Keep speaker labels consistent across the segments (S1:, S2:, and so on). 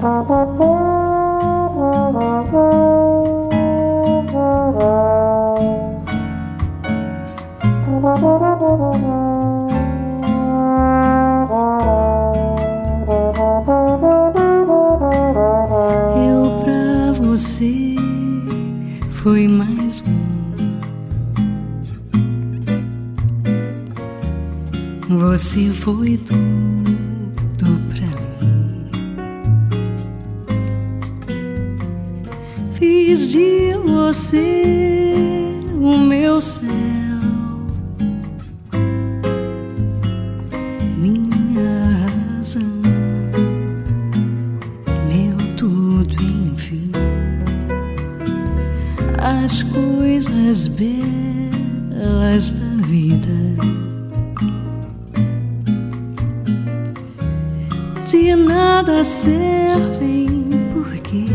S1: Eu pra você fui mais você foi tudo pra mim. Fiz de você o meu céu, minha razão, meu tudo, enfim. As coisas belas da vida de nada servem porque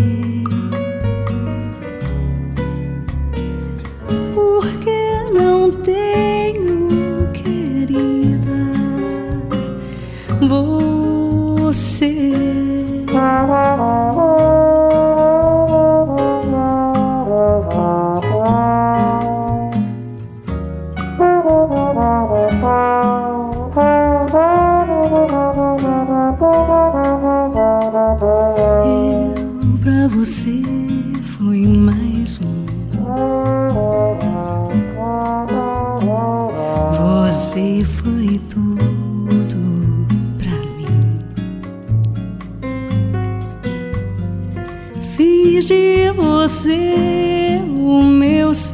S1: não tenho, querida, você. Eu pra você fui mais você foi tudo pra mim. Fiz de você o meu céu,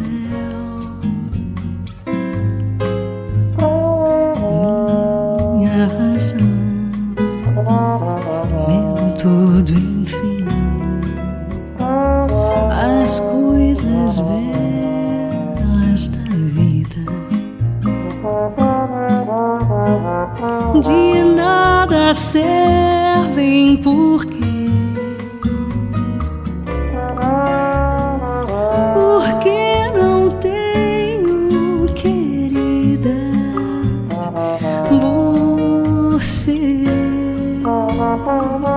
S1: minha razão, meu tudo, enfim. As coisas belas da vida de nada servem porque não tenho, querida, você.